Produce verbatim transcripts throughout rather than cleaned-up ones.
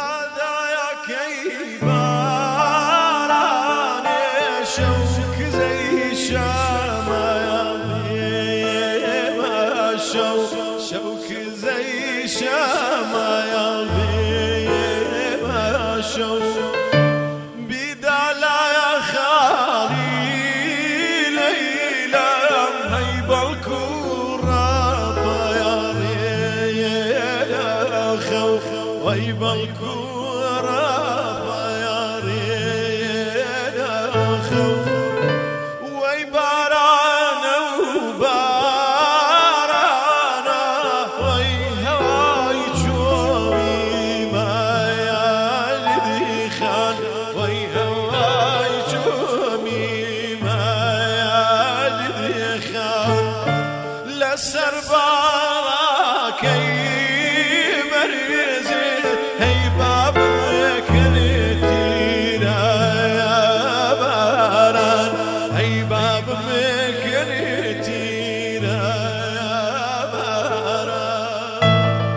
دادايا كيباران شوك زي شمع شوك شوك زي شمع شوك بدالا يا خالي ليلى هيب الكرة يا خوف هيب الكرة يا خوف ويبارانا وبارانا ويهواي جومي ما يالدي خان ويهواي جومي ما يالدي خان لسربارا كي مريزي هي بابك نتينا يا باران هي بابك نتينا يا باران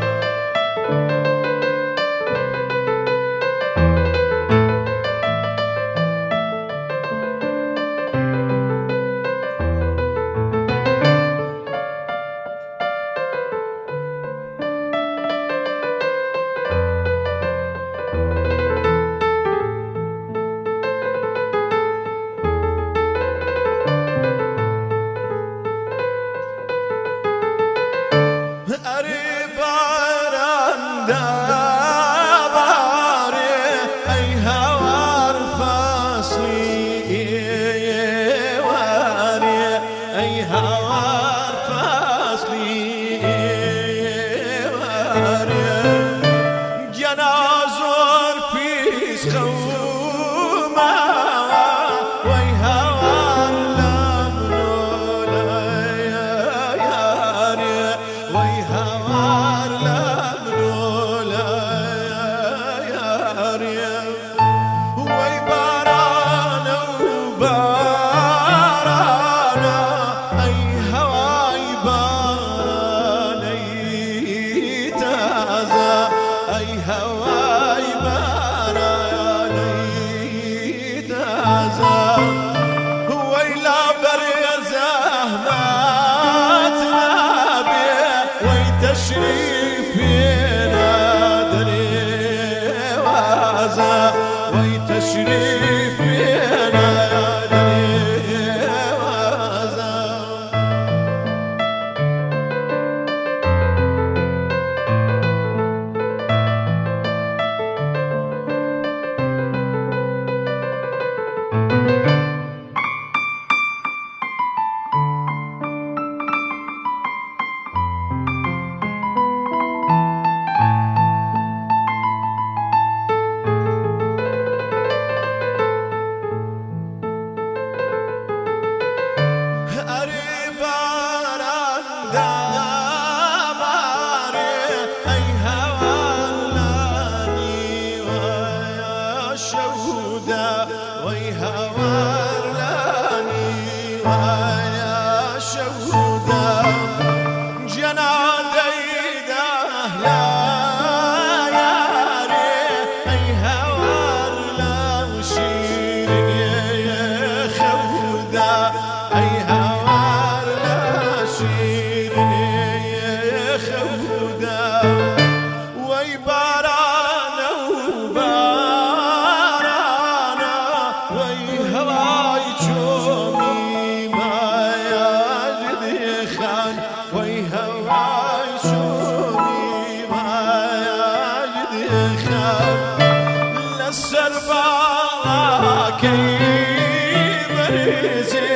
جنازور پیش خوما وی هوار لمنولا یاری وی هوار لمنولا یاری وی بارانا وبارانا ای هوای بارانی تازه ای هوای بارانی تازه ویلا بر زحمت نبی وی تشریفی نداری وازه وی تشریفی نداری وازه وي هوار لاني ويا شهودا جنادي دهلا ياري اي هوار لا شيرين يا خودا اي هوار لا شيرين يا خودا وي بارانا وبارانا وي هواي جومي ما يجدي خان وي هواي جومي ما يجدي خان للسربا كي مريزي